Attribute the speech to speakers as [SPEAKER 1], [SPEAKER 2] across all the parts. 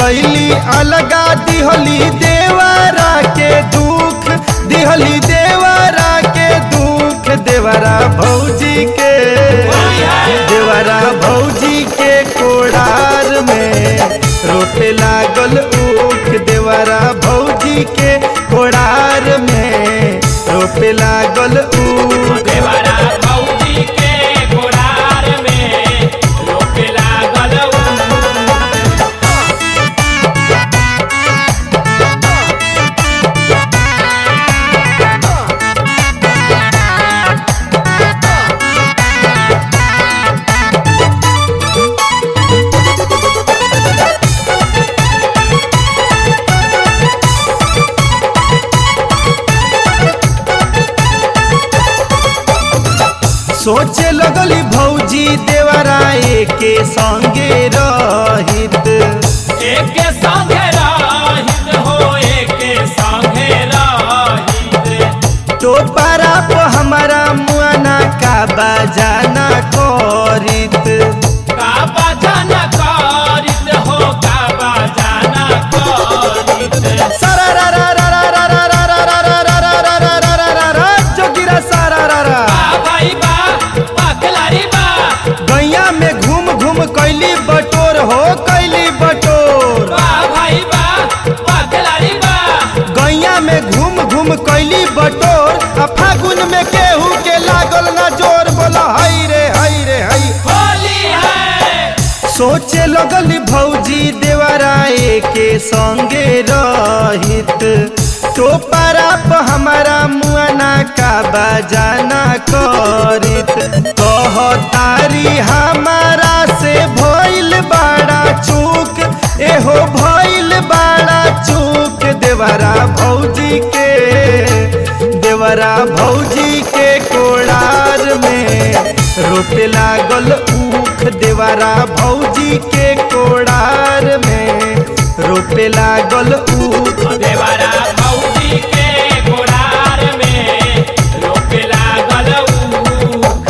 [SPEAKER 1] गईली अलगा दिहली देवरा के दुख, दिहली देवरा के दुख। देवरा भौजी के, देवरा भौजी के कोड़ार में रोपे लागल ऊख। देवरा भौजी के कोड़ार में रोपे लागल ऊख।
[SPEAKER 2] देवरा भौजी के कोड़ार में रोपे लागल ऊख।
[SPEAKER 1] सोचे लगली भौजी देवरा एके संगे रहित,
[SPEAKER 2] एके संगे रहित हो, एके संगे रहित।
[SPEAKER 1] तो पाराप हमारा मुआना का बजाना करित,
[SPEAKER 2] का बजाना करित हो, का बजाना करित।
[SPEAKER 1] सारा रा रा रा रा रा रा रा रा रा रा रा रा रा रा रा रा रा जोगिरा सारा रा रा।
[SPEAKER 2] भाई बा पखलारी बा
[SPEAKER 1] गैया में घूम घूम कैली बटोर हो, कैली बटोर।
[SPEAKER 2] भाई बा पखलारी बा
[SPEAKER 1] गैया में घूम घूम कैली बटोर। आ फागुन में केहू के लागल ना जोर, बोला हई रे हई रे हई।
[SPEAKER 2] होली है
[SPEAKER 1] सोचे लगली भौजी देवरा एके संगे रहित, तो पाराप हमारा मुआना का बजाना करित। कह तारी हमारा से भइल बड़ा चूक, एहो भइल बड़ा चूक। देवरा भौजी के, देवरा भौजी के कोड़ार में रोपे लागल ऊख। देवरा भौजी के कोड़ार में रोपे लागल ऊख।
[SPEAKER 2] देवरा भौजी के कोड़ार में रोपे लागल ऊख।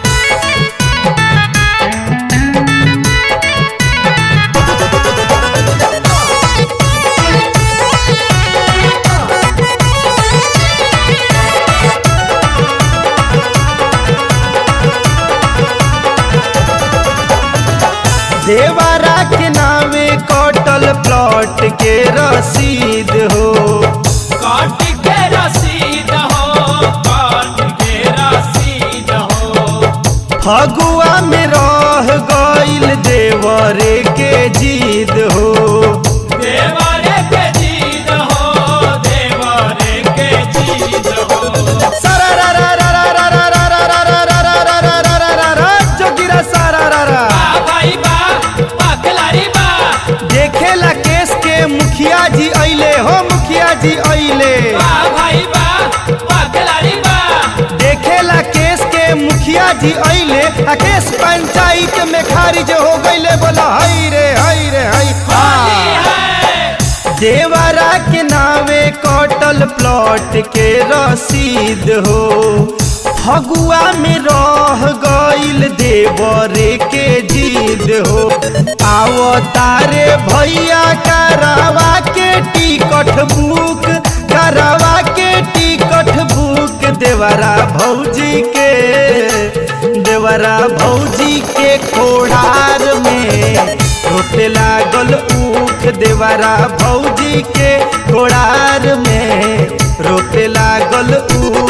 [SPEAKER 1] देवरा के नामे कटल प्लॉट के रसीद हो,
[SPEAKER 2] काट के रसीद हो, काट के रसीद हो।
[SPEAKER 1] फगुआ में रह गईल देवरे के जीद हो।
[SPEAKER 2] देवरे के जीद हो, देवरे के जीद हो।
[SPEAKER 1] सारा रा रा रा रा रा रा रा रा रा रा रा रा रा रा रा रा रा जोगिरा सारा रा रा।
[SPEAKER 2] भाई बा पखलारी बा
[SPEAKER 1] देखेला केस के मुखिया जी अइले हो, मुखिया जी अइले।
[SPEAKER 2] भाई बा पखलारी बा
[SPEAKER 1] देखेला केस के मुखिया जी अइले। आ केस पंचायत में खारिज हो गईले, बोला हई रे हई रे हई।
[SPEAKER 2] होली है
[SPEAKER 1] देवरा के नामे कटल प्लॉट के रसीद हो, फगुआ में रह गईल देवरे के जीद हो। आओ तारे भैया करावा के टिकट बुक, करावा के टिकट बुक। देवरा भौजी के, देवरा भौजी के कोड़ार में रोपे लागल ऊख। देवरा भौजी के कोड़ार में रोपे लागल ऊख।